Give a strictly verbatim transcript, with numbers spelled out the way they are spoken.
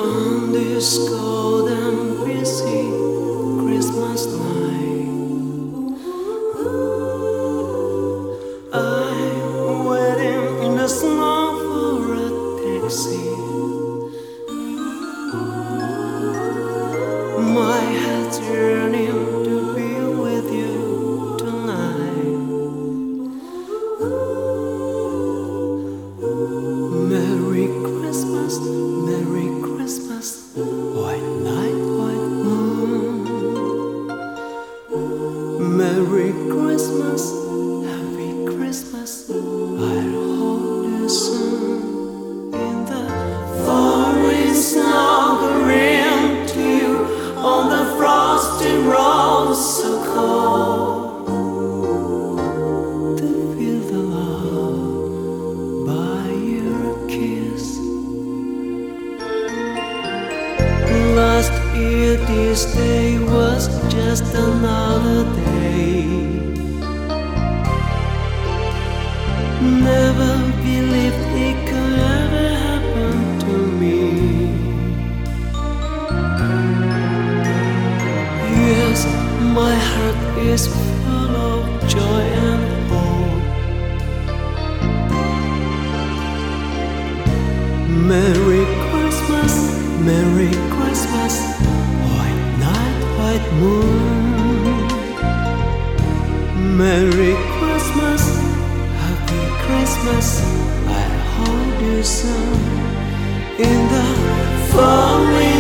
On this cold and busy Christmas night, I'm waiting in the snow for a taxi. My head's yearning to be with you tonight. Merry Christmas, Merry Christmas, white night, white moon. Merry Christmas, Happy Christmas, I'll hold you soon. In the falling snow, green to you on the frosty road, so cold to feel the love by your kiss. Last year this day was just another day. Never believed it could ever happen to me. Yes, my heart is full of joy and hope. Merry Christmas, Merry Christmas, white night, white moon. Merry Christmas, Happy Christmas, I'll hold you soon. In the falling